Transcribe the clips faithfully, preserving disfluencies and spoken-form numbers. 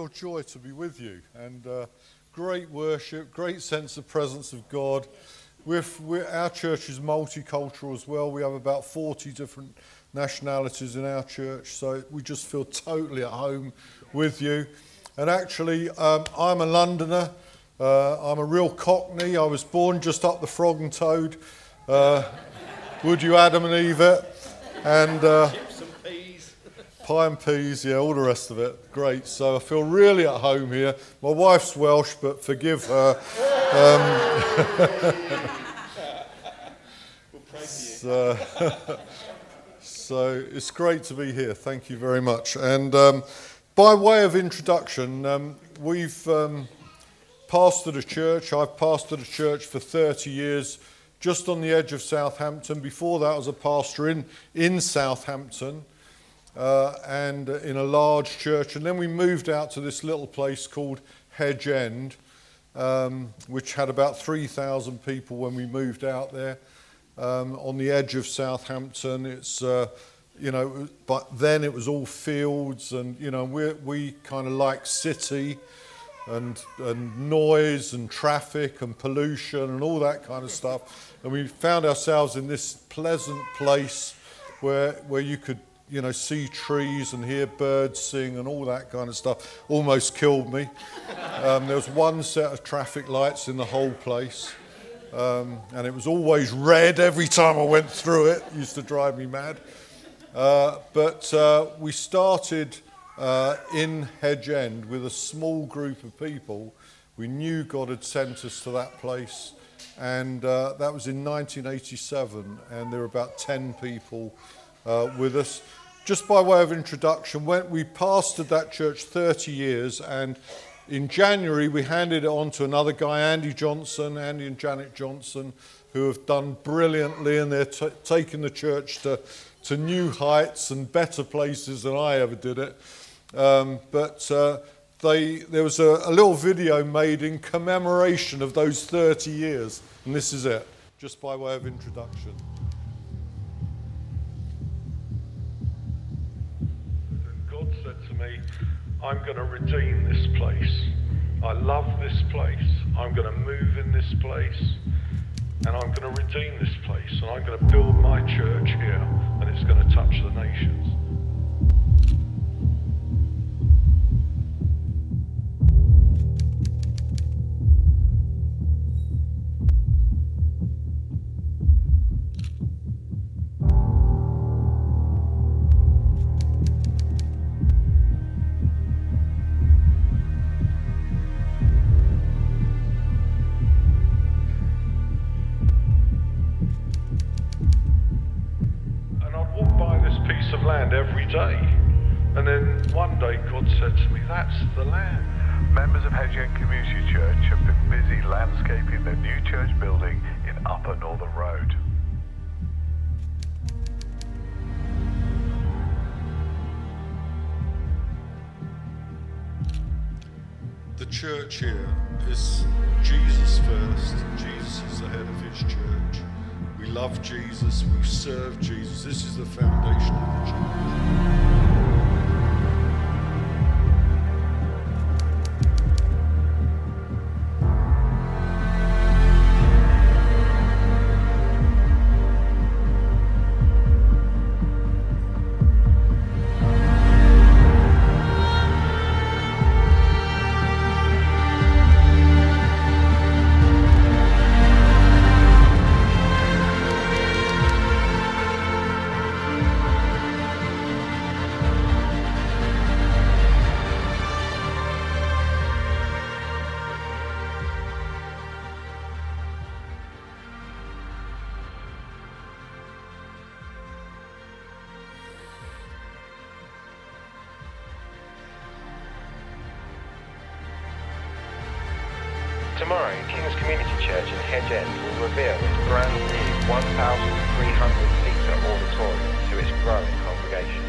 real joy to be with you, and uh, great worship, great sense of presence of God. We're, we're, our church is multicultural as well. We have about forty different nationalities in our church, so we just feel totally at home with you. And actually, um, I'm a Londoner. Uh, I'm a real Cockney. I was born just up the Frog and Toad. Uh, would you Adam and Eve it? And uh, Chips and peas. Pie and peas, yeah, all the rest of it. Great. So I feel really at home here. My wife's Welsh, but forgive her. Um, We'll pray for you. so, so it's great to be here. Thank you very much. And um, by way of introduction, um, we've um, pastored a church. I've pastored a church for thirty years, just on the edge of Southampton. Before that, I was a pastor in, in Southampton uh, and in a large church. And then we moved out to this little place called Hedge End, um, which had about three thousand people when we moved out there um, on the edge of Southampton. It's, uh, you know, but then it was all fields, and, you know, we we kind of like city and and noise and traffic and pollution and all that kind of stuff. And we found ourselves in this pleasant place where where you could, you know, see trees and hear birds sing and all that kind of stuff. Almost killed me. Um, there was one set of traffic lights in the whole place, um, and it was always red every time I went through it. It used to drive me mad. Uh, but uh, we started uh, in Hedge End with a small group of people. We knew God had sent us to that place. And uh, that was in nineteen eighty-seven, and there were about ten people uh, with us. Just by way of introduction, when we pastored that church thirty years, and in January we handed it on to another guy, Andy Johnson, Andy and Janet Johnson, who have done brilliantly, and they're t- taking the church to, to new heights and better places than I ever did it. Um, but uh, They, there was a, a little video made in commemoration of those thirty years, and this is it, just by way of introduction. God said to me, I'm going to redeem this place. I love this place. I'm going to move in this place, and I'm going to redeem this place, and I'm going to build my church here, and it's going to touch the nations. Of land every day, and then one day God said to me, that's the land. Members of Hedge End Community Church have been busy landscaping their new church building in Upper Northern Road. The church here is Jesus first. Jesus is the head of his church. We love Jesus, we serve Jesus. This is the foundation of the church. Tomorrow, King's Community Church in Hedge End will reveal its brand new one thousand three hundred seater auditorium to its growing congregation.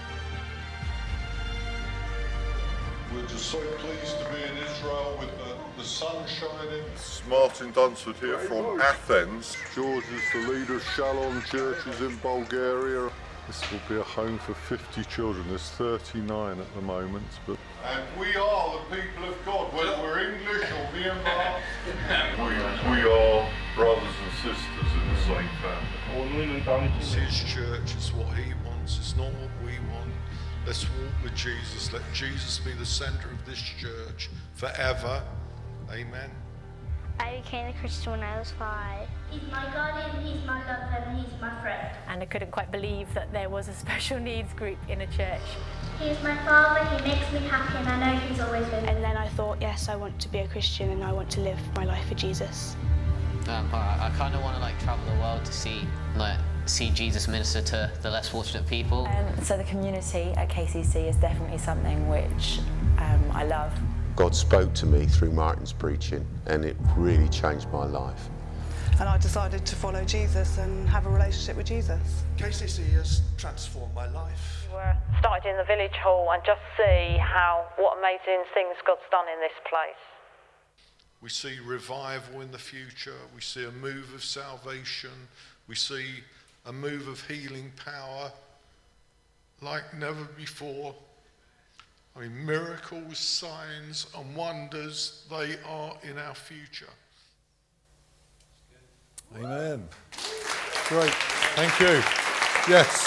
We're just so pleased to be in Israel with the The sun's shining. It's Martin Dunsford here from Athens. George is the leader of Shalom churches in Bulgaria. This will be a home for fifty children. There's thirty-nine at the moment. But and we are the people of God, whether we're English or Myanmar. we, we are brothers and sisters in the same family. It's his church, it's what he wants, it's not what we want. Let's walk with Jesus. Let Jesus be the centre of this church forever. Amen. I became a Christian when I was five. He's my guardian, he's my lover, and he's my friend. And I couldn't quite believe that there was a special needs group in a church. He's my father, he makes me happy, and I know he's always with me. And then I thought, yes, I want to be a Christian and I want to live my life for Jesus. Um, I, I kind of want to like travel the world to see, like, see Jesus minister to the less fortunate people. Um, so the community at K C C is definitely something which um, I love. God spoke to me through Martin's preaching, and it really changed my life. And I decided to follow Jesus and have a relationship with Jesus. K C C has transformed my life. We started in the village hall and just see how, what amazing things God's done in this place. We see revival in the future. We see a move of salvation. We see a move of healing power like never before. I mean, miracles, signs and wonders, they are in our future. Amen. Great. Thank you. Yes.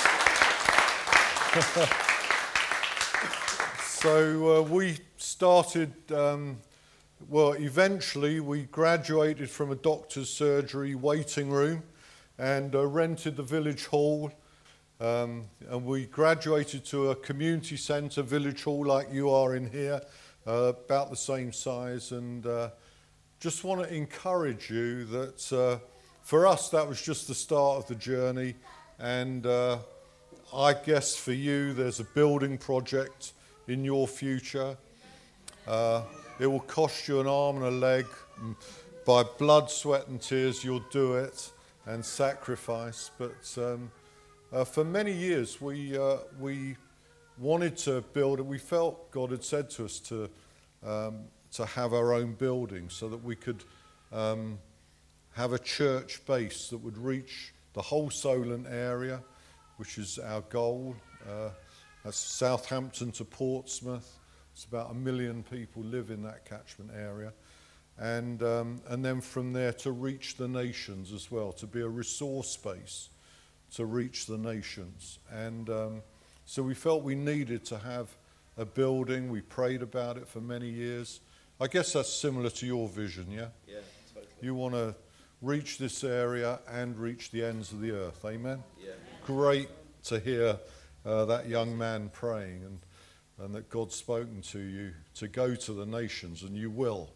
So uh, we started, um, well, eventually we graduated from a doctor's surgery waiting room and uh, rented the village hall. Um, and we graduated to a community centre, village hall like you are in here, uh, about the same size. And uh, just want to encourage you that uh, for us that was just the start of the journey. And uh, I guess for you there's a building project in your future. Uh, it will cost you an arm and a leg. By blood, sweat and tears you'll do it and sacrifice. But um, Uh, for many years, we uh, we wanted to build, and we felt God had said to us to um, to have our own building, so that we could um, have a church base that would reach the whole Solent area, which is our goal. Uh, that's Southampton to Portsmouth. It's about a million people live in that catchment area, and um, and then from there to reach the nations as well, to be a resource space to reach the nations. And um, so we felt we needed to have a building. We prayed about it for many years. I guess that's similar to your vision, yeah? Yeah, totally. You want to reach this area and reach the ends of the earth, amen? Yeah. Great to hear uh, that young man praying, and, and that God's spoken to you to go to the nations, and you will,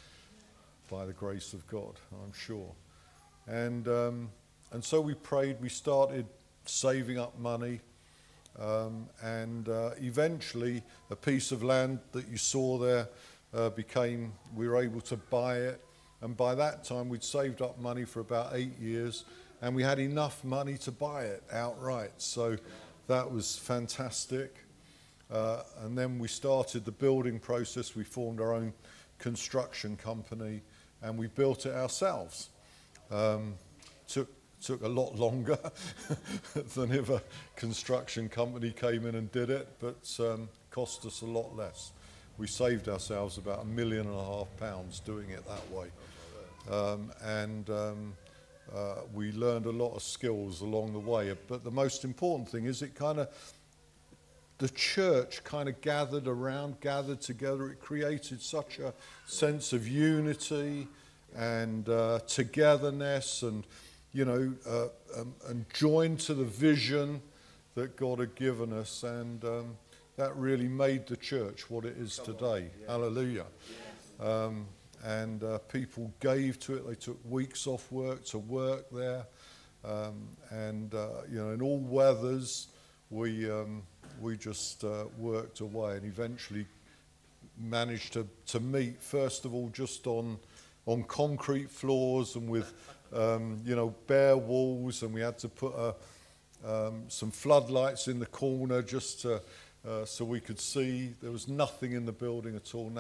by the grace of God, I'm sure. And um, And so we prayed, we started saving up money, um, and uh, eventually a piece of land that you saw there uh, became, we were able to buy it, and by that time we'd saved up money for about eight years, and we had enough money to buy it outright, so that was fantastic. Uh, and then we started the building process. We formed our own construction company, and we built it ourselves. Um, took Took a lot longer than if a construction company came in and did it, but um, cost us a lot less. We saved ourselves about a million and a half pounds doing it that way. Um, and um, uh, we learned a lot of skills along the way. But the most important thing is it kind of, the church kind of gathered around, gathered together. It created such a sense of unity and uh, togetherness, and you know, uh, um, and joined to the vision that God had given us, and um, that really made the church what it is today. Yeah. Hallelujah. Yeah. Um, and uh, people gave to it. They took weeks off work to work there, um, and uh, you know, in all weathers, we um, we just uh, worked away, and eventually managed to to meet. First of all, just on on concrete floors and with Um, you know, bare walls, and we had to put uh, um, some floodlights in the corner just to, uh, so we could see. There was nothing in the building at all, and that,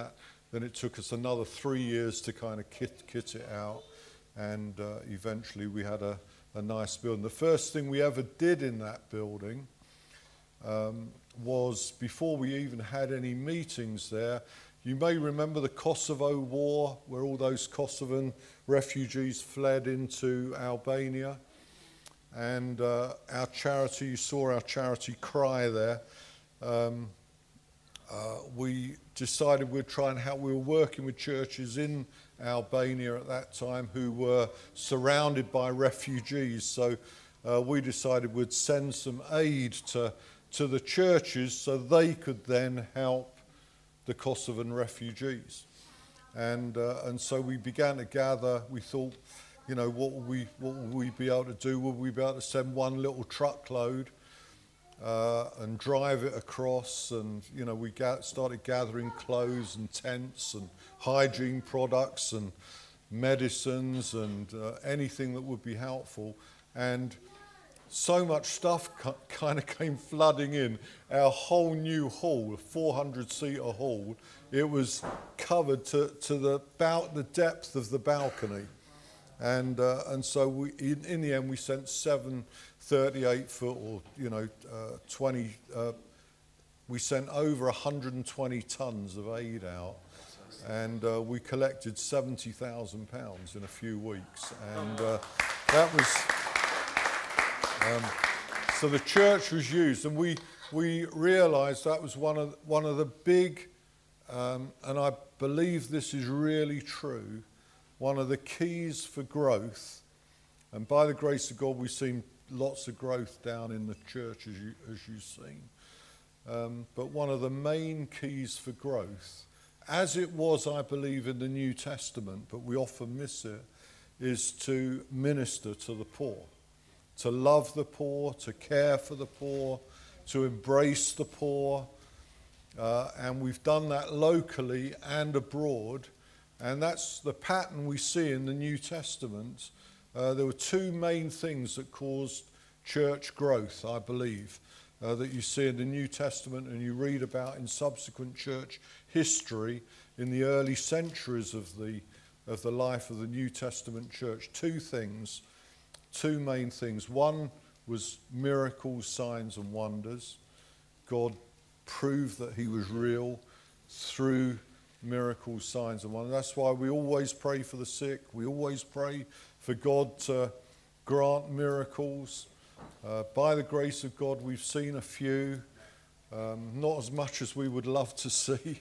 then it took us another three years to kind of kit, kit it out, and uh, eventually we had a, a nice building. The first thing we ever did in that building um, was, before we even had any meetings there, you may remember the Kosovo War, where all those Kosovan refugees fled into Albania. And uh, our charity, you saw our charity Cry there. Um, uh, we decided we'd try and help. We were working with churches in Albania at that time who were surrounded by refugees. So uh, we decided we'd send some aid to, to the churches so they could then help the Kosovan refugees. And uh, and so we began to gather. We thought, you know, what would we what would we be able to do? Would we be able to send one little truckload uh, and drive it across? And you know, we ga- started gathering clothes and tents and hygiene products and medicines and uh, anything that would be helpful. And so much stuff ca- kind of came flooding in. Our whole new hall, a four hundred seater hall, it was covered to, to the, about the depth of the balcony. And uh, and so we, in, in the end, we sent seven thirty-eight foot or, you know, uh, twenty, uh, we sent over one hundred twenty tons of aid out. And uh, we collected seventy thousand pounds in a few weeks. And uh, that was... Um, so the church was used, and we we realised that was one of one of the big, um, and I believe this is really true, one of the keys for growth. And by the grace of God, we've seen lots of growth down in the church, as you as you've seen. Um, but one of the main keys for growth, as it was, I believe, in the New Testament, but we often miss it, is to minister to the poor. To love the poor, to care for the poor, to embrace the poor. Uh, and we've done that locally and abroad. And that's the pattern we see in the New Testament. Uh, there were two main things that caused church growth, I believe, uh, that you see in the New Testament and you read about in subsequent church history in the early centuries of the, of the life of the New Testament church. Two things. Two main things. One was miracles, signs and wonders. God proved that he was real through miracles, signs and wonders. That's why we always pray for the sick. We always pray for God to grant miracles. Uh, by the grace of God, we've seen a few. Um, not as much as we would love to see.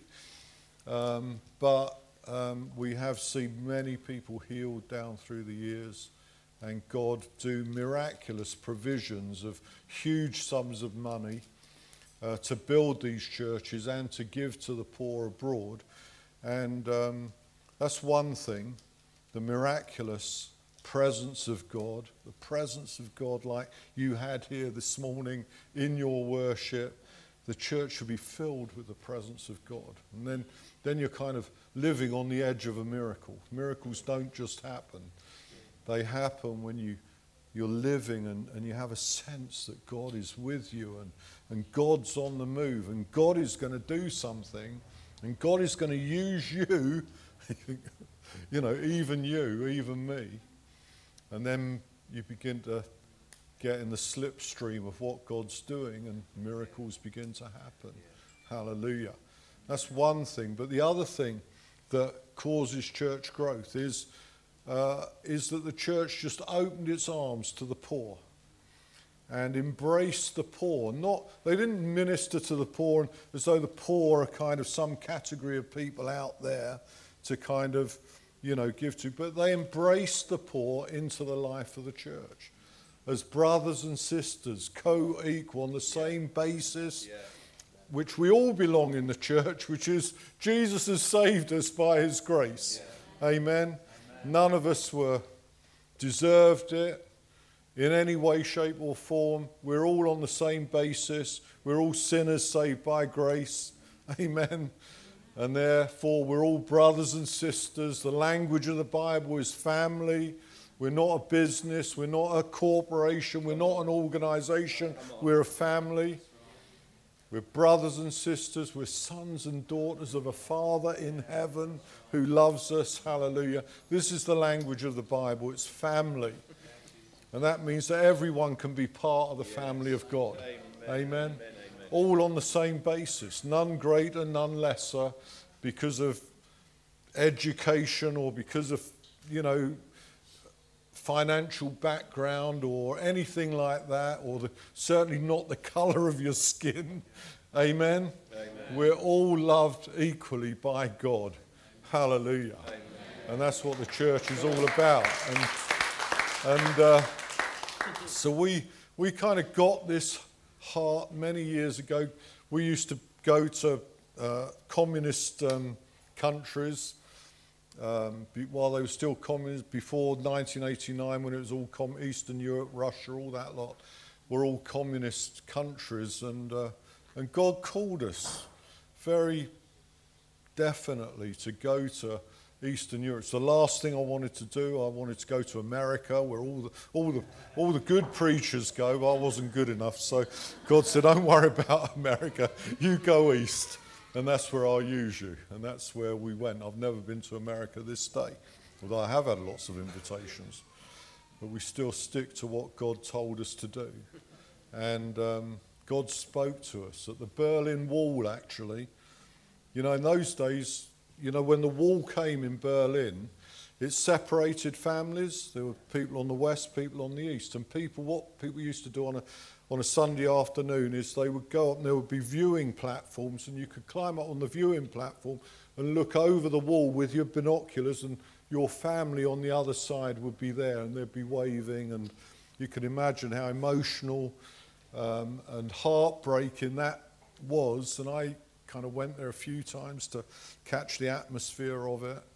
Um, but um, we have seen many people healed down through the years. And God do miraculous provisions of huge sums of money uh, to build these churches and to give to the poor abroad. And um, that's one thing, the miraculous presence of God, the presence of God like you had here this morning in your worship. The church should be filled with the presence of God. And then, then you're kind of living on the edge of a miracle. Miracles don't just happen. They happen when you, you're living and, and you have a sense that God is with you and, and God's on the move and God is going to do something and God is going to use you, you know, even you, even me. And then you begin to get in the slipstream of what God's doing and miracles begin to happen. Hallelujah. That's one thing. But the other thing that causes church growth is Uh, is that the church just opened its arms to the poor and embraced the poor. Not, they didn't minister to the poor as though the poor are kind of some category of people out there to kind of, you know, give to, but they embraced the poor into the life of the church as brothers and sisters, co-equal on the same basis, which we all belong in the church, which is Jesus has saved us by his grace. Amen. None of us were deserved it in any way, shape or form. We're all on the same basis. We're all sinners saved by grace. Amen. And therefore we're all brothers and sisters. The language of the Bible is family. We're not a business. We're not a corporation. We're not an organization. We're a family. We're brothers and sisters. We're sons and daughters of a Father in heaven who loves us. Hallelujah. This is the language of the Bible. It's family. And that means that everyone can be part of the family of God. Amen. Amen. Amen. All on the same basis. None greater, none lesser because of education or because of, you know, financial background or anything like that, or the, certainly not the colour of your skin. Amen? Amen. We're all loved equally by God. Hallelujah. Amen. And that's what the church is all about. And, and uh, so we we kind of got this heart many years ago. We used to go to uh, communist um, countries um, be, while they were still communist, before nineteen eighty-nine, when it was all com- Eastern Europe, Russia, all that lot were all communist countries, and uh, and God called us very definitely to go to Eastern Europe. It's the last thing I wanted to do. I wanted to go to America, where all the all the all the good preachers go. But I wasn't good enough, so God said, "Don't worry about America. You go east, and that's where I'll use you." And that's where we went. I've never been to America this day, although I have had lots of invitations. But we still stick to what God told us to do. And um, God spoke to us at the Berlin Wall, actually. You know, in those days, you know, when the wall came in Berlin, it separated families. There were people on the west, people on the east. And people, what people used to do on a on a Sunday afternoon is they would go up and there would be viewing platforms, and you could climb up on the viewing platform and look over the wall with your binoculars, and your family on the other side would be there, and they'd be waving, and you can imagine how emotional um, and heartbreaking that was. And I kind of went there a few times to catch the atmosphere of it.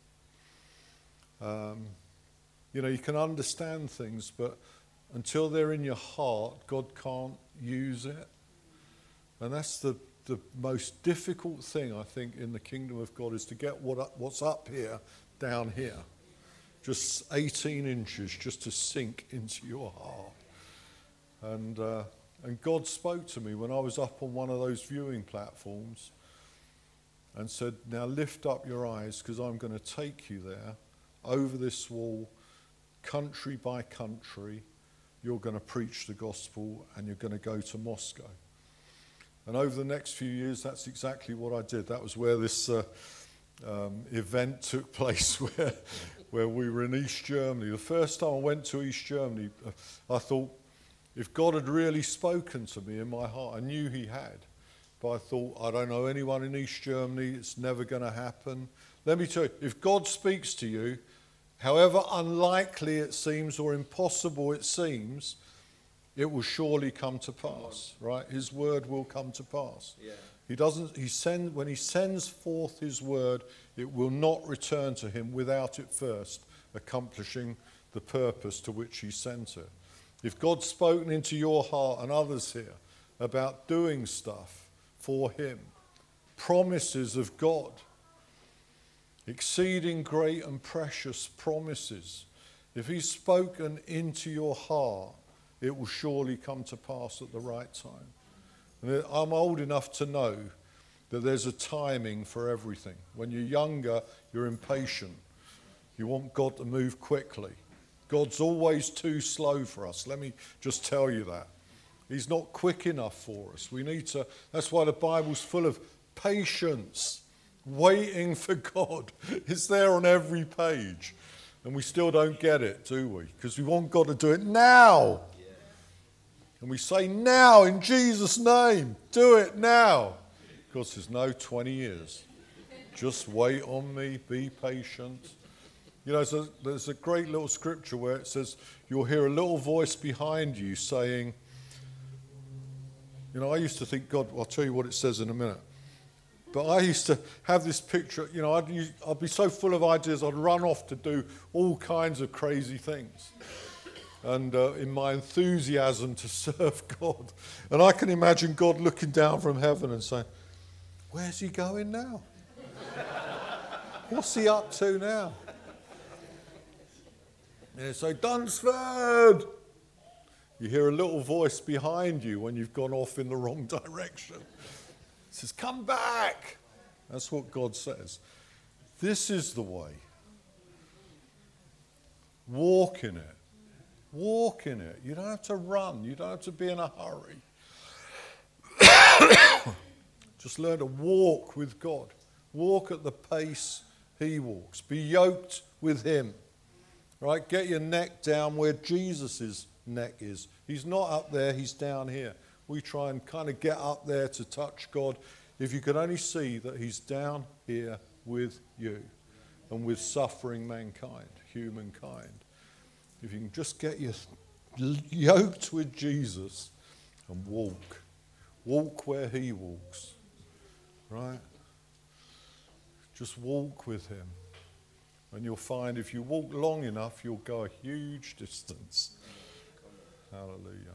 Um, you know, you can understand things, but until they're in your heart, God can't use it. And that's the, the most difficult thing, I think, in the kingdom of God, is to get what up, what's up here down here. Just eighteen inches, just to sink into your heart. And uh, and God spoke to me when I was up on one of those viewing platforms and said, "Now lift up your eyes, because I'm going to take you there, over this wall, country by country. You're going to preach the gospel, and you're going to go to Moscow." And over the next few years, that's exactly what I did. That was where this uh, um, event took place, where where we were in East Germany. The first time I went to East Germany, uh, I thought, if God had really spoken to me in my heart, I knew he had. But I thought, I don't know anyone in East Germany, it's never going to happen. Let me tell you, if God speaks to you, however unlikely it seems or impossible it seems, it will surely come to pass, right? His word will come to pass. Yeah. He doesn't, he send, when he sends forth his word, it will not return to him without it first accomplishing the purpose to which he sent it. If God's spoken into your heart and others here about doing stuff for him, promises of God, exceeding great and precious promises, if he's spoken into your heart, it will surely come to pass at the right time. And I'm old enough to know that there's a timing for everything. When you're younger, you're impatient. You want God to move quickly. God's always too slow for us. Let me just tell you that. He's not quick enough for us. We need to, that's why the Bible's full of patience, waiting for God. It's there on every page. And we still don't get it, do we? Because we want God to do it now. And we say, now, in Jesus' name, do it now. God says, no, twenty years. Just wait on me, be patient. You know, there's a, there's a great little scripture where it says, you'll hear a little voice behind you saying, you know, I used to think, God, I'll tell you what it says in a minute. But I used to have this picture, you know, I'd, use, I'd be so full of ideas, I'd run off to do all kinds of crazy things. And uh, in my enthusiasm to serve God. And I can imagine God looking down from heaven and saying, where's he going now? What's he up to now? And you say, Dunsford! You hear a little voice behind you when you've gone off in the wrong direction. He says, come back. That's what God says. This is the way. Walk in it. Walk in it. You don't have to run. You don't have to be in a hurry. Just learn to walk with God. Walk at the pace he walks. Be yoked with him. Right? Get your neck down where Jesus' neck is. He's not up there, he's down here. We try and kind of get up there to touch God. If you could only see that he's down here with you and with suffering mankind, humankind. If you can just get you yoked with Jesus and walk. Walk where he walks. Right? Just walk with him. And you'll find if you walk long enough, you'll go a huge distance. Hallelujah.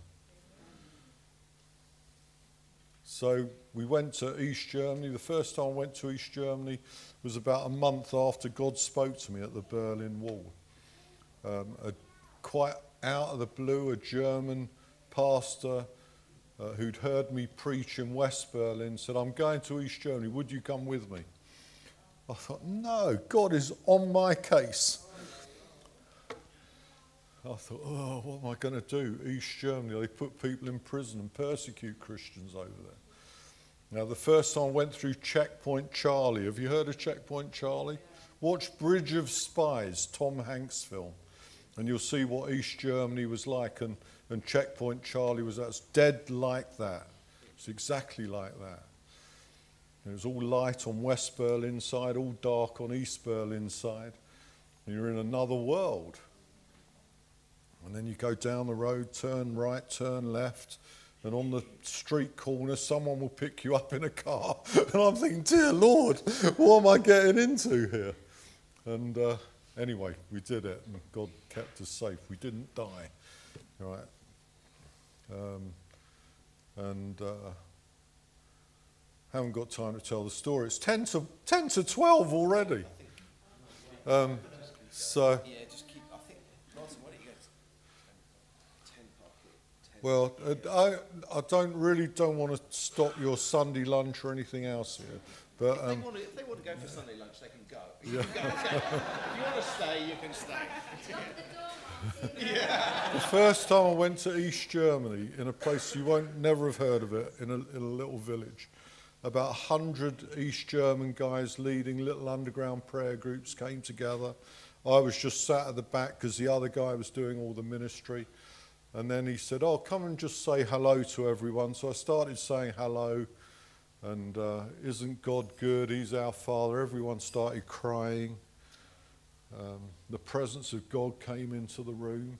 So we went to East Germany. The first time I went to East Germany was about a month after God spoke to me at the Berlin Wall. Um, a, quite out of the blue, a German pastor uh, who'd heard me preach in West Berlin said, I'm going to East Germany, would you come with me? I thought, no, God is on my case. I thought, oh, what am I going to do? East Germany, they put people in prison and persecute Christians over there. Now, the first time I went through Checkpoint Charlie. Have you heard of Checkpoint Charlie? Watch Bridge of Spies, Tom Hanks film, and you'll see what East Germany was like, and, and Checkpoint Charlie was that's dead like that. It's exactly like that. It was all light on West Berlin side, all dark on East Berlin side. And you're in another world. And then you go down the road, turn right, turn left, and on the street corner, someone will pick you up in a car. And I'm thinking, dear Lord, what am I getting into here? And uh, anyway, we did it, and God kept us safe. We didn't die, right? Um, and... Uh, haven't got time to tell the story. It's ten to ten to twelve already. Um, so. Yeah, just keep. I think. Martin, why don't you go? Well, uh, I I don't really don't want to stop your Sunday lunch or anything else here, but um, if, they want to, if they want to go for Sunday lunch, they can go. You yeah. can go. If you want to stay, you can stay. Yeah. The first time I went to East Germany, in a place you won't never have heard of it, in a, in a little village. About a hundred East German guys leading little underground prayer groups came together. I was just sat at the back because the other guy was doing all the ministry. And then he said, oh, come and just say hello to everyone. So I started saying hello. And uh, isn't God good? He's our Father. Everyone started crying. Um, the presence of God came into the room.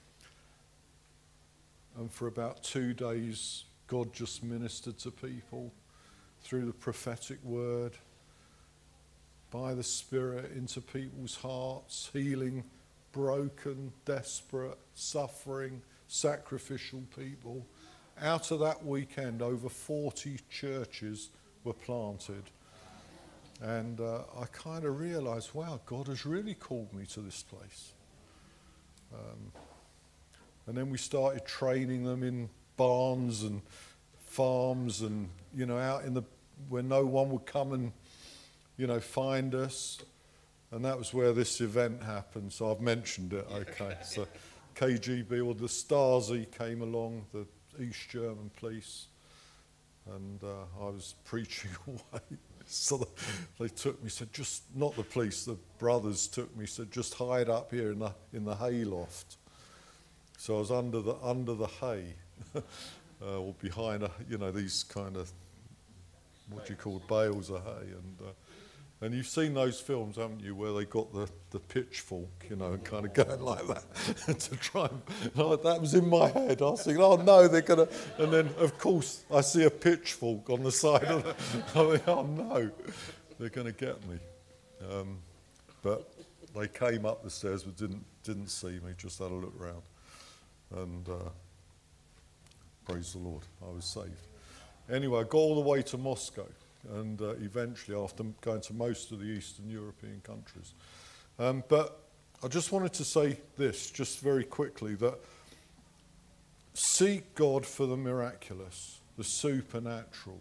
And for about two days, God just ministered to people through the prophetic word, by the Spirit into people's hearts, healing broken, desperate, suffering, sacrificial people. Out of that weekend, over forty churches were planted. And uh, I kind of realized, wow, God has really called me to this place. Um, and then we started training them in barns and farms and, you know, out in the, where no one would come and, you know, find us. And that was where this event happened. So I've mentioned it, okay. So K G B, or the Stasi came along, the East German police. And uh, I was preaching away. So they took me, said, just, not the police, the brothers took me, said, just hide up here in the, in the hay loft. So I was under the, under the hay. Uh, or behind, a, you know, these kind of, what do you call, bales of hay. And uh, and you've seen those films, haven't you, where they got the, the pitchfork, you know, and kind of going like that to try and, like, that was in my head. I was thinking, oh no, they're going to, and then of course I see a pitchfork on the side of the, I think, oh no, they're going to get me. Um, but they came up the stairs but didn't, didn't see me, just had a look round. And, uh, praise the Lord, I was saved. Anyway, I got all the way to Moscow, and uh, eventually, after going to most of the Eastern European countries. Um, but I just wanted to say this, just very quickly, that seek God for the miraculous, the supernatural,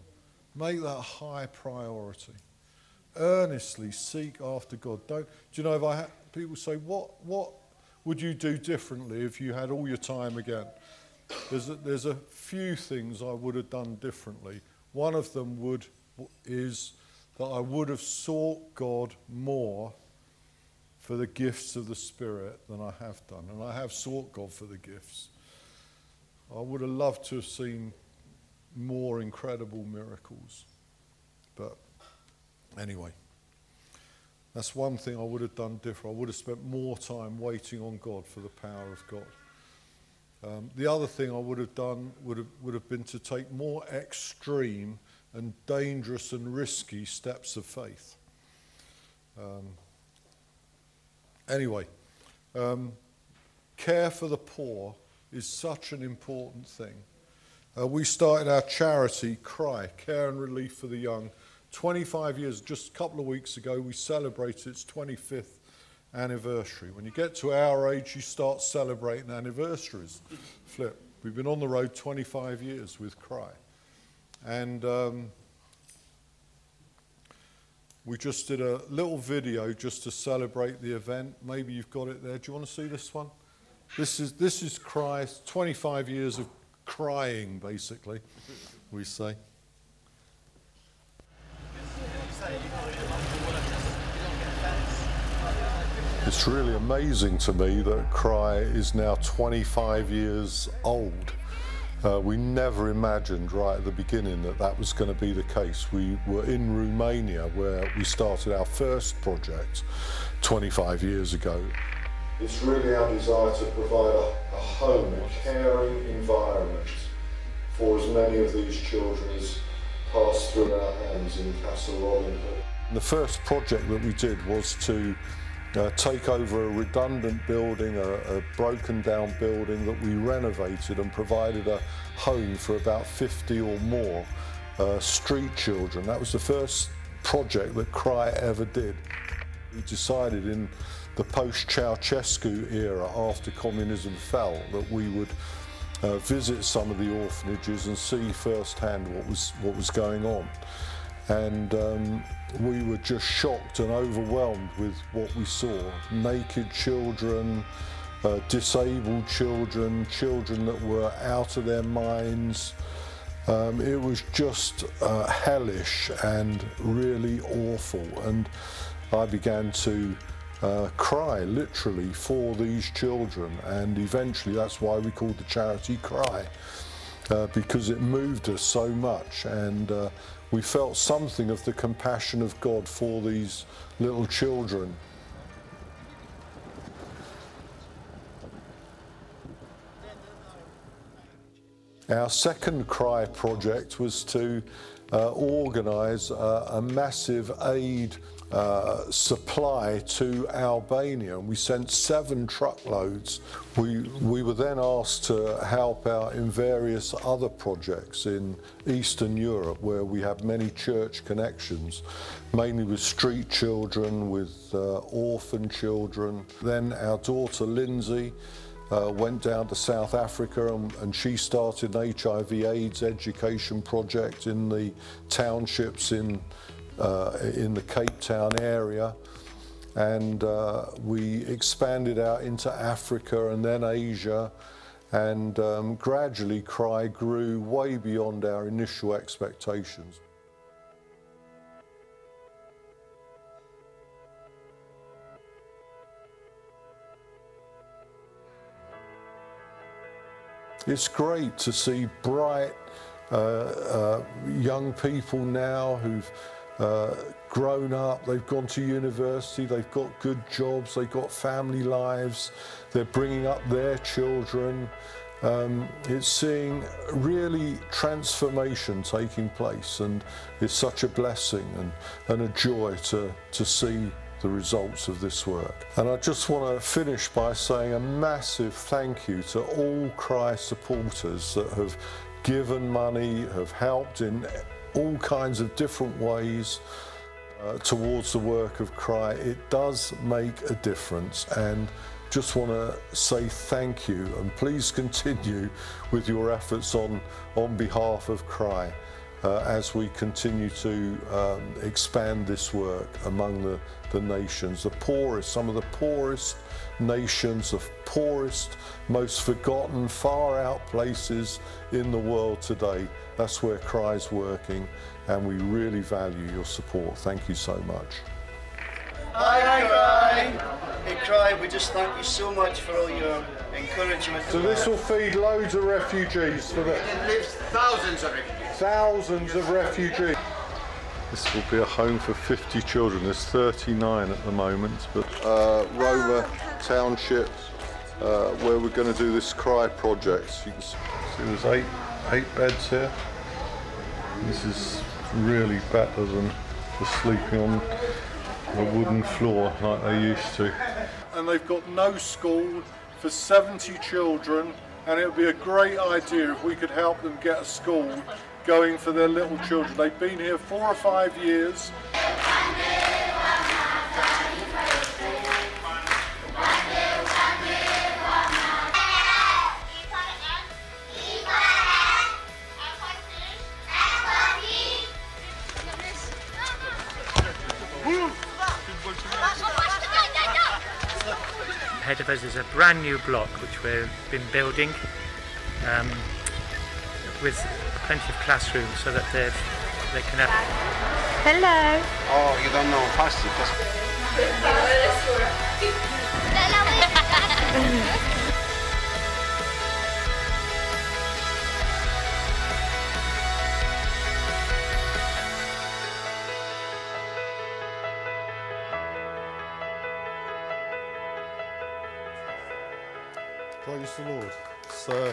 Make that a high priority. Earnestly seek after God. Don't, do you know, if I ha- people say, what, what would you do differently if you had all your time again? There's a, there's a few things I would have done differently. One of them would is that I would have sought God more for the gifts of the Spirit than I have done. And I have sought God for the gifts. I would have loved to have seen more incredible miracles. But anyway, that's one thing I would have done different. I would have spent more time waiting on God for the power of God. Um, the other thing I would have done would have, would have been to take more extreme and dangerous and risky steps of faith. Um, anyway, um, care for the poor is such an important thing. Uh, we started our charity, CRY, Care and Relief for the Young, twenty-five years, just a couple of weeks ago, we celebrated its twenty-fifth anniversary. When you get to our age, you start celebrating anniversaries. Flip. We've been on the road twenty-five years with CRY. And um, we just did a little video just to celebrate the event. Maybe you've got it there. Do you want to see this one? This is this is CRY, twenty-five years of crying, basically, we say. It's really amazing to me that CRY is now twenty-five years old. Uh, we never imagined right at the beginning that that was going to be the case. We were in Romania where we started our first project twenty-five years ago. It's really our desire to provide a, a home, a caring environment for as many of these children as pass through our hands in Castle Rollington. The first project that we did was to Uh, take over a redundant building, a, a broken down building that we renovated and provided a home for about fifty or more uh, street children. That was the first project that CRY ever did. We decided in the post-Ceausescu era, after communism fell, that we would uh, visit some of the orphanages and see firsthand what was, what was going on. And um, we were just shocked and overwhelmed with what we saw. Naked children, uh, disabled children, children that were out of their minds. Um, it was just uh, hellish and really awful. And I began to uh, cry, literally, for these children. And eventually that's why we called the charity CRY, uh, because it moved us so much. And uh, we felt something of the compassion of God for these little children. Our second CRY project was to uh, organise a, a massive aid uh, supply to Albania, and we sent seven truckloads. We, we were then asked to help out in various other projects in Eastern Europe where we have many church connections, mainly with street children, with uh, orphan children. Then our daughter Lindsay Uh, went down to South Africa and, and she started an H I V AIDS education project in the townships in, uh, in the Cape Town area. And uh, we expanded out into Africa and then Asia. And um, gradually CRY grew way beyond our initial expectations. It's great to see bright uh, uh, young people now who've uh, grown up, they've gone to university, they've got good jobs, they've got family lives, they're bringing up their children. Um, it's seeing really transformation taking place, and it's such a blessing and, and a joy to, to see the results of this work. And I just want to finish by saying a massive thank you to all CRY supporters that have given money, have helped in all kinds of different ways uh, towards the work of CRY. It does make a difference, and just want to say thank you, and please continue with your efforts on, on behalf of CRY. uh, as we continue to um, expand this work among the, the nations, the poorest, some of the poorest nations, the poorest, most forgotten, far out places in the world today. That's where Cry's working, and we really value your support. Thank you so much. Hi, hi, Cry. Hey, Cry, we just thank you so much for all your encouragement. So this will feed loads of refugees for the... It lives thousands of refugees. Thousands of refugees. This will be a home for fifty children. There's thirty-nine at the moment, but uh, Roma Township, uh, where we're going to do this Cry project. You can see there's eight, eight beds here. This is really better than the sleeping on the wooden floor like they used to. And they've got no school for seventy children, and it would be a great idea if we could help them get a school going for their little children. They've been here four or five years. Ahead of us is a brand new block which we've been building um, with plenty of classrooms so that they they can have. Hello. Oh, you don't know Farsi. Praise the Lord. So,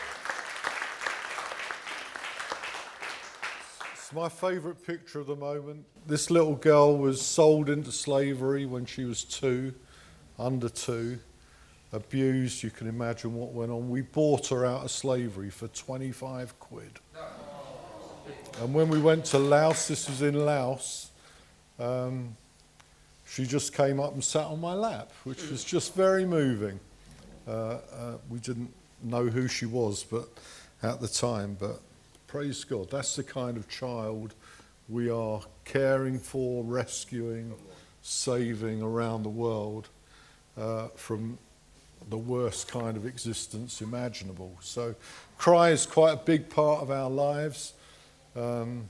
it's my favourite picture of the moment. This little girl was sold into slavery when she was two, under two, abused. You can imagine what went on. We bought her out of slavery for twenty-five quid. And when we went to Laos, this was in Laos, um, she just came up and sat on my lap, which was just very moving. Uh, uh, we didn't know who she was but at the time, but praise God, that's the kind of child we are caring for, rescuing, saving around the world uh, from the worst kind of existence imaginable. So Cry is quite a big part of our lives, um,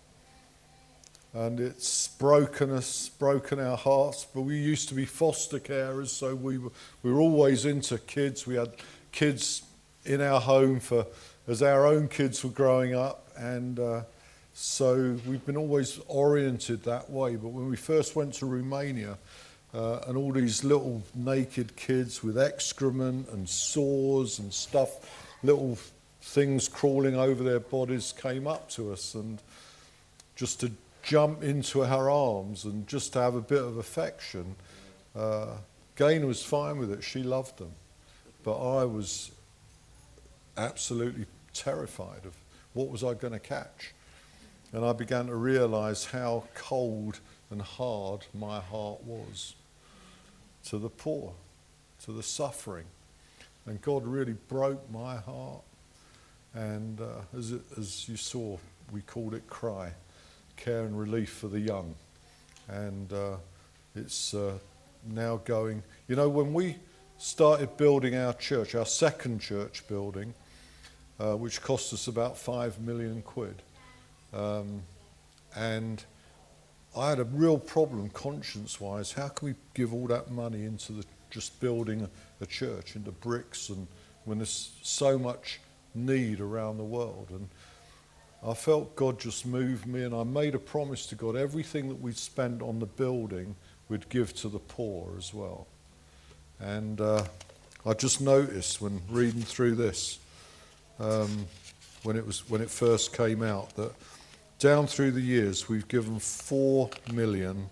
and it's broken us, broken our hearts. But we used to be foster carers, so we were, we were always into kids. We had kids in our home for as our own kids were growing up, and uh, so we've been always oriented that way. But when we first went to Romania, uh, and all these little naked kids with excrement and sores and stuff, little things crawling over their bodies, came up to us, and just to jump into her arms and just to have a bit of affection. Uh, Gaynor was fine with it. She loved them. But I was absolutely terrified of what was I going to catch. And I began to realise how cold and hard my heart was to the poor, to the suffering. And God really broke my heart. And uh, as, it, as you saw, we called it Cry. Care and relief for the young. And uh, it's uh, now going, you know, when we started building our church, our second church building, uh, which cost us about five million quid, um, and I had a real problem conscience-wise. How can we give all that money into the, just building a, a church, into bricks, and when there's so much need around the world? And I felt God just moved me, and I made a promise to God, everything that we'd spent on the building, we'd give to the poor as well. And uh, I just noticed when reading through this, um, when it was when it first came out, that down through the years we've given four million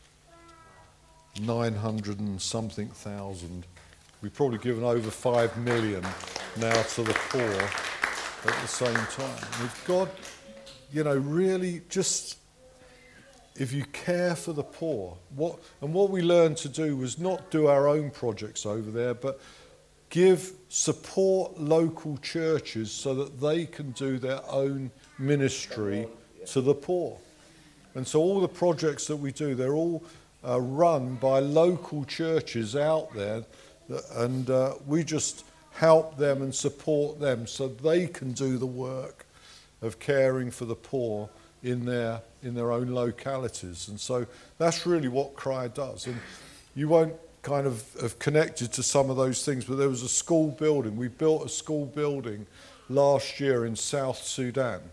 nine hundred and something thousand. We've probably given over five million now to the poor at the same time. And if God, you know, really just, if you care for the poor, what and what we learned to do was not do our own projects over there, but give, support local churches so that they can do their own ministry to the poor. And so all the projects that we do, they're all uh, run by local churches out there, that, and uh, we just help them and support them so they can do the work of caring for the poor in their in their own localities. And so that's really what Cry does. And you won't kind of have connected to some of those things, but there was a school building. We built a school building last year in South Sudan.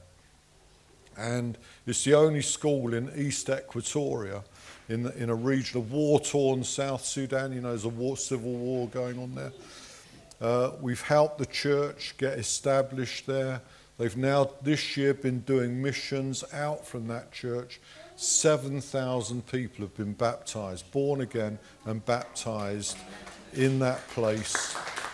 And it's the only school in East Equatoria, in, the, in a region of war-torn South Sudan. You know, there's a war, civil war going on there. Uh, we've helped the church get established there. They've now, this year, been doing missions out from that church. seven thousand people have been baptised, born again and baptised in that place,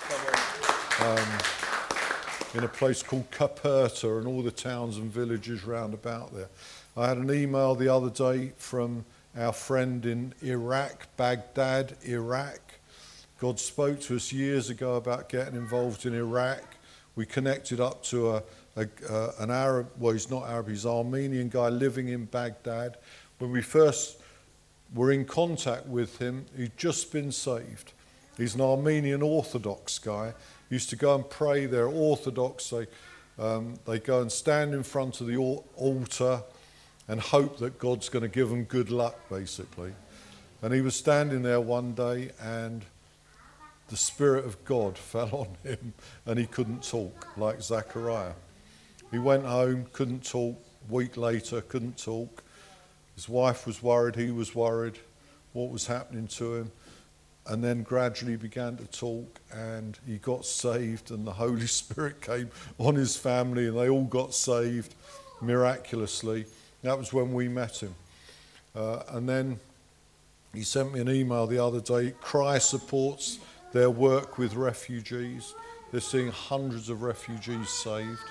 um, in a place called Caperta and all the towns and villages round about there. I had an email the other day from our friend in Iraq, Baghdad, Iraq. God spoke to us years ago about getting involved in Iraq. We connected up to a A, uh, an Arab, well, he's not Arab, he's Armenian guy living in Baghdad. When we first were in contact with him, he'd just been saved. He's an Armenian Orthodox guy. He used to go and pray there. Orthodox, they, um, they go and stand in front of the altar and hope that God's going to give them good luck, basically. And he was standing there one day and the Spirit of God fell on him and he couldn't talk, like Zechariah. He went home, couldn't talk. A week later, couldn't talk. His wife was worried, he was worried what was happening to him. And then gradually began to talk, and he got saved, and the Holy Spirit came on his family, and they all got saved miraculously. That was when we met him. Uh, and then he sent me an email the other day. Cry supports their work with refugees. They're seeing hundreds of refugees saved.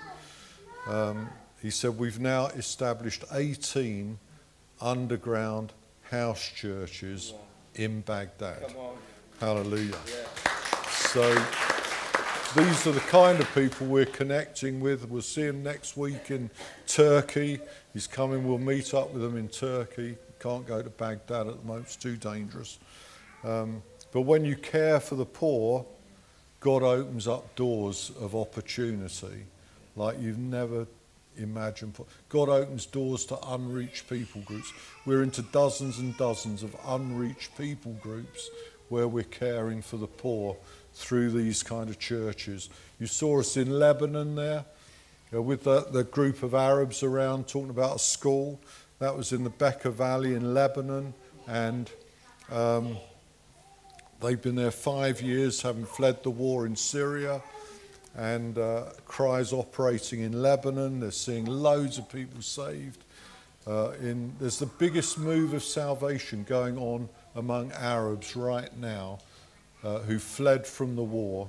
Um, he said, we've now established eighteen underground house churches in Baghdad. Hallelujah. Yeah. So these are the kind of people we're connecting with. We'll see him next week in Turkey. He's coming, we'll meet up with him in Turkey. Can't go to Baghdad at the moment, it's too dangerous. Um, but when you care for the poor, God opens up doors of opportunity like you've never imagined. God opens doors to unreached people groups. We're into dozens and dozens of unreached people groups where we're caring for the poor through these kind of churches. You saw us in Lebanon there uh, with the, the group of Arabs around talking about a school. That was in the Bekaa Valley in Lebanon, and um, they've been there five years, having fled the war in Syria. And uh, Cry's operating in Lebanon. They're seeing loads of people saved. Uh, in, there's the biggest move of salvation going on among Arabs right now uh, who fled from the war.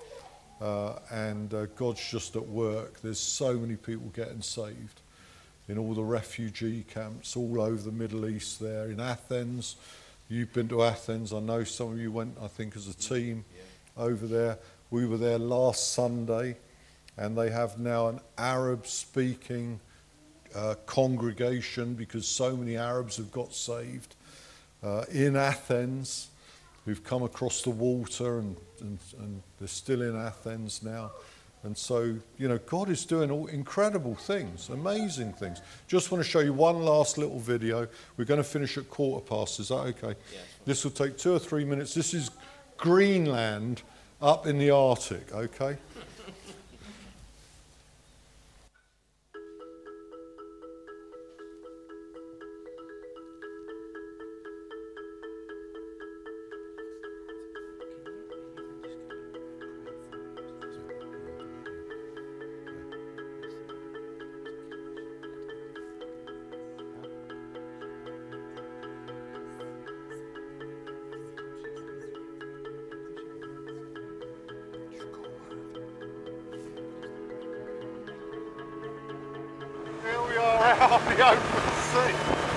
Uh, and uh, God's just at work. There's so many people getting saved in all the refugee camps all over the Middle East there. In Athens, you've been to Athens. I know some of you went, I think, as a team over there. We were there last Sunday, and they have now an Arab-speaking uh, congregation because so many Arabs have got saved uh, in Athens, who've come across the water, and, and, and they're still in Athens now. And so, you know, God is doing all incredible things, amazing things. Just want to show you one last little video. We're going to finish at quarter past. Is that okay? Yeah. This will take two or three minutes. This is Greenland up in the Arctic, okay? Out the open sea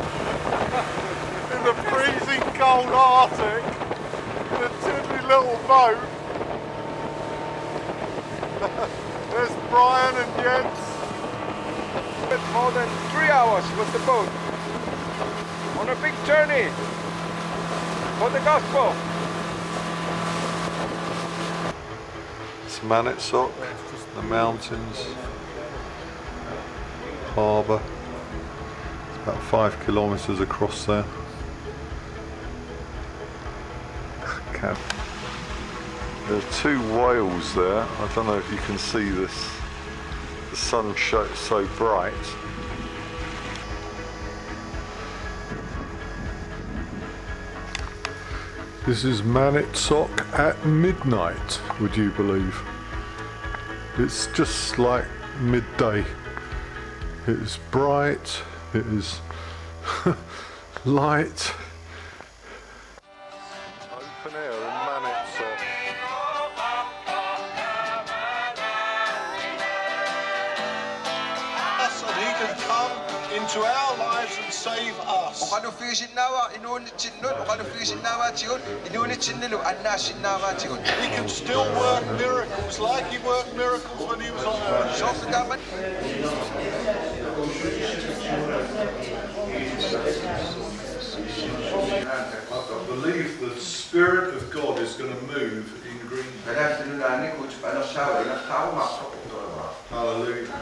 in the freezing cold Arctic in a tiddly little boat There's Brian and Jens. It's more than three hours with the boat on a big journey for the gospel. It's Maniitsoq, the mountains, harbour. It's about five kilometres across there. Okay. There are two whales there. I don't know if you can see this. The sun shone so bright. This is Maniitsoq at midnight, would you believe? It's just like midday. It is bright, it is light. Open air in Maniitsoq. So he can come into our lives and save us. He can still work miracles like he worked miracles when he was on earth. I believe the Spirit of God is going to move in Greenland. Hallelujah.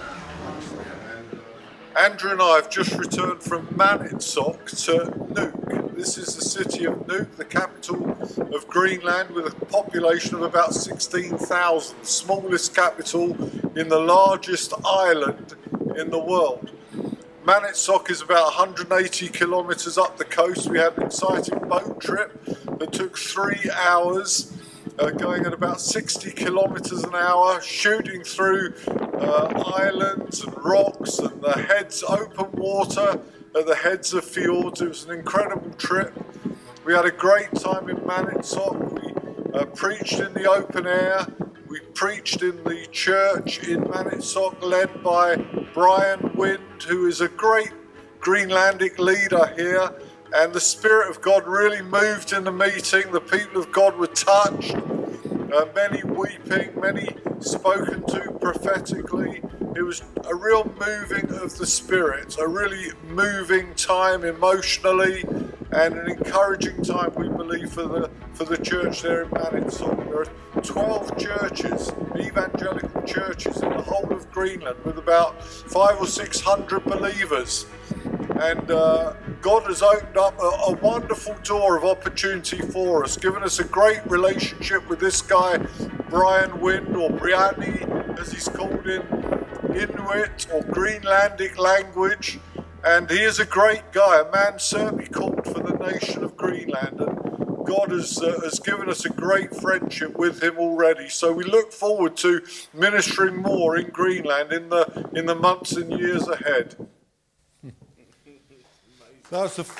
Andrew and I have just returned from Maniitsoq to Nuuk. This is the city of Nuuk, the capital of Greenland, with a population of about sixteen thousand, the smallest capital in the largest island in the world. Maniitsoq is about one hundred eighty kilometres up the coast. We had an exciting boat trip that took three hours. Uh, going at about sixty kilometres an hour, shooting through uh, islands and rocks and the heads, open water at the heads of fjords. It was an incredible trip. We had a great time in Maniitsoq. We uh, preached in the open air. We preached in the church in Maniitsoq, led by Brian Wind, who is a great Greenlandic leader here. And the Spirit of God really moved in the meeting. The people of God were touched. Uh, many weeping, many spoken to prophetically. It was a real moving of the Spirit, a really moving time emotionally, and an encouraging time, we believe, for the for the church there in Maniitsoq. There are twelve churches, evangelical churches in the whole of Greenland, with about five or six hundred believers. And uh, God has opened up a, a wonderful door of opportunity for us, given us a great relationship with this guy, Brian Wind, or Briani, as he's called in Inuit or Greenlandic language. And he is a great guy, a man certainly called for the nation of Greenland. And God has, uh, has given us a great friendship with him already. So we look forward to ministering more in Greenland in the, in the months and years ahead. That's the,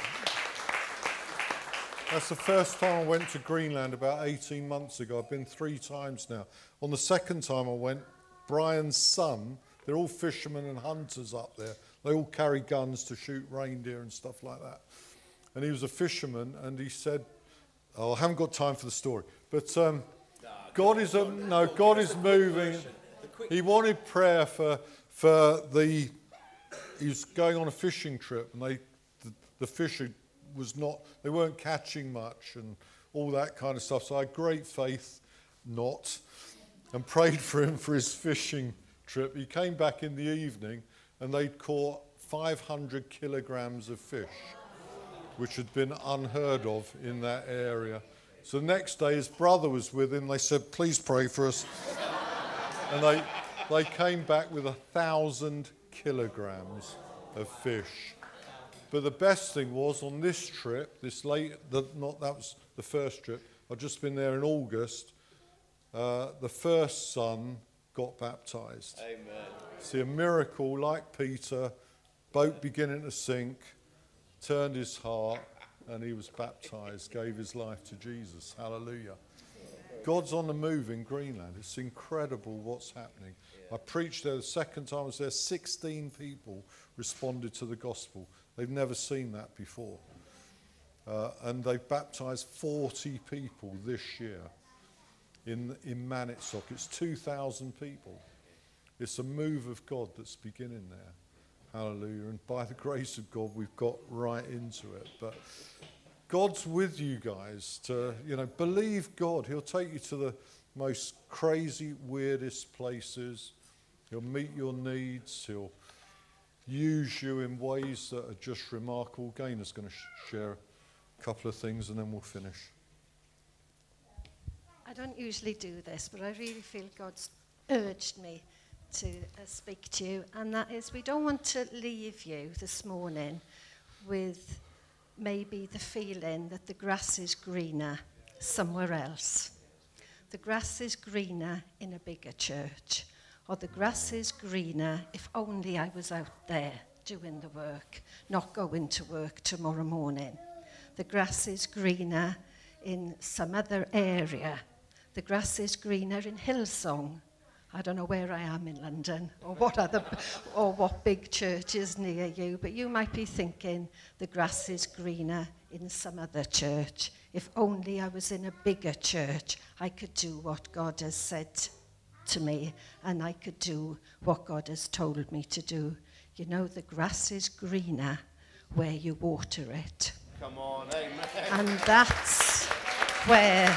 that's the first time I went to Greenland about eighteen months ago. I've been three times now. On the second time I went, Brian's son, they're all fishermen and hunters up there. They all carry guns to shoot reindeer and stuff like that. And he was a fisherman, and he said, oh, I haven't got time for the story, but um, God is a, no, God is moving. He wanted prayer for for the, he was going on a fishing trip, and they, the, the fishing was not, they weren't catching much and all that kind of stuff. So I had great faith, not, and prayed for him for his fishing trip. He came back in the evening, and they'd caught five hundred kilograms of fish, which had been unheard of in that area. So the next day, his brother was with him. They said, please pray for us. And they they came back with a thousand kilograms of fish. But the best thing was, on this trip, this late, the, not that was the first trip, I'd just been there in August, uh, the first son got baptized. Amen. See, a miracle like Peter, boat beginning to sink, turned his heart, and he was baptized, gave his life to Jesus. Hallelujah. God's on the move in Greenland. It's incredible what's happening. I preached there the second time I was there, sixteen people responded to the gospel. They've never seen that before. Uh, and they've baptized forty people this year. in, in Manitsoc. It's two thousand people. It's a move of God that's beginning there. Hallelujah. And by the grace of God, we've got right into it. But God's with you guys to, you know, believe God. He'll take you to the most crazy, weirdest places. He'll meet your needs. He'll use you in ways that are just remarkable. Gainer's going to sh- share a couple of things and then we'll finish. I don't usually do this, but I really feel God's urged me to uh, speak to you, and that is, we don't want to leave you this morning with maybe the feeling that the grass is greener somewhere else. The grass is greener in a bigger church, or the grass is greener if only I was out there doing the work, not going to work tomorrow morning. The grass is greener in some other area. The grass is greener in Hillsong. I don't know where I am in London or what other or what big church is near you, but you might be thinking the grass is greener in some other church. If only I was in a bigger church, I could do what God has said to me, and I could do what God has told me to do. You know, the grass is greener where you water it. Come on, amen. And that's where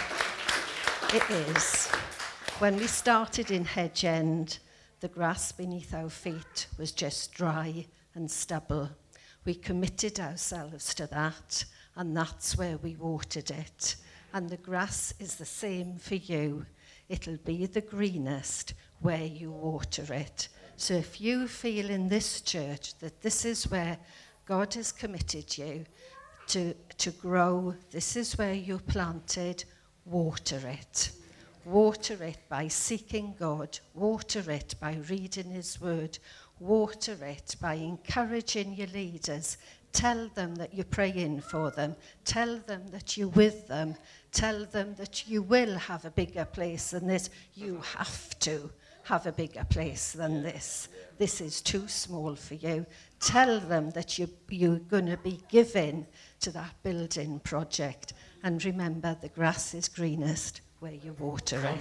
it is. When we started in Hedge End, the grass beneath our feet was just dry and stubble. We committed ourselves to that, and that's where we watered it. And the grass is the same for you. It'll be the greenest where you water it. So if you feel in this church that this is where God has committed you to, to grow, this is where you're planted, water it. Water it by seeking God. Water it by reading his word. Water it by encouraging your leaders. Tell them that you're praying for them. Tell them that you're with them. Tell them that you will have a bigger place than this. You have to have a bigger place than this. This is too small for you. Tell them that you, you're going to be giving to that building project. And remember, the grass is greenest where you water it.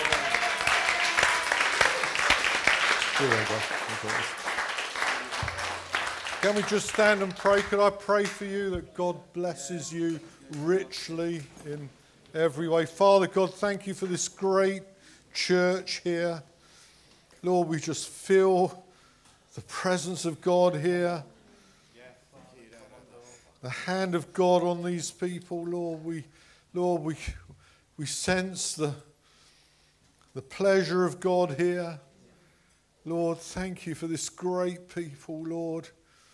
Can we just stand and pray? Could I pray for you that God blesses you richly in every way? Father God, thank you for this great church here. Lord, we just feel the presence of God here. The hand of God on these people, Lord. We, Lord, we... We sense the, the pleasure of God here. Lord, thank you for this great people, Lord.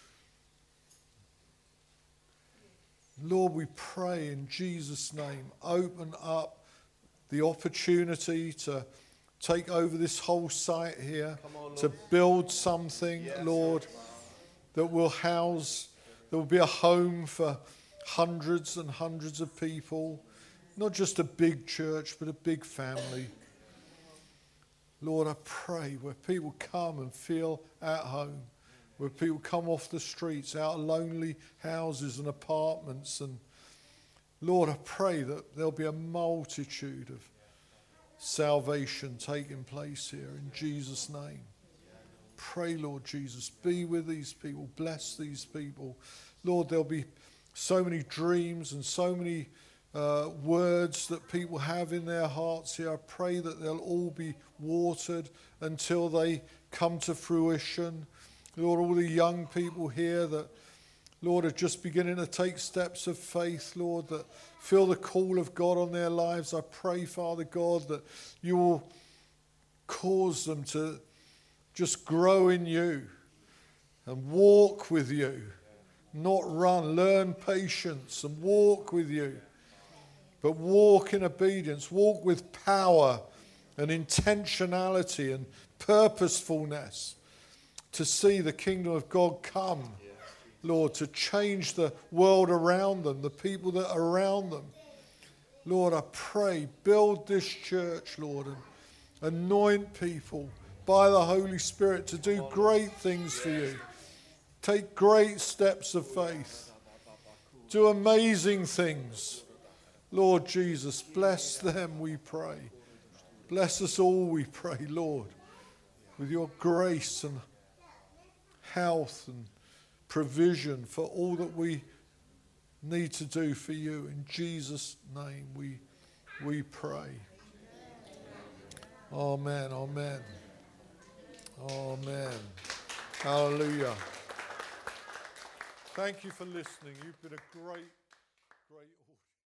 Lord, we pray in Jesus' name, open up the opportunity to take over this whole site here, on, to build something, yes, Lord, that will house, that will be a home for hundreds and hundreds of people. Not just a big church, but a big family. Lord, I pray where people come and feel at home, where people come off the streets, out of lonely houses and apartments. And Lord, I pray that there'll be a multitude of salvation taking place here in Jesus' name. Pray, Lord Jesus, be with these people, bless these people. Lord, there'll be so many dreams and so many Uh, words that people have in their hearts here. I pray that they'll all be watered until they come to fruition. Lord, all the young people here that, Lord, are just beginning to take steps of faith, Lord, that feel the call of God on their lives. I pray, Father God, that you will cause them to just grow in you and walk with you, not run. Learn patience and walk with you. But walk in obedience, walk with power and intentionality and purposefulness to see the kingdom of God come, Lord, to change the world around them, the people that are around them. Lord, I pray, build this church, Lord, and anoint people by the Holy Spirit to do great things for you. Take great steps of faith. Do amazing things. Lord Jesus, bless them, we pray. Bless us all, we pray, Lord, with your grace and health and provision for all that we need to do for you. In Jesus' name we, we pray. Amen, amen. Amen. Hallelujah. Thank you for listening. You've been a great, great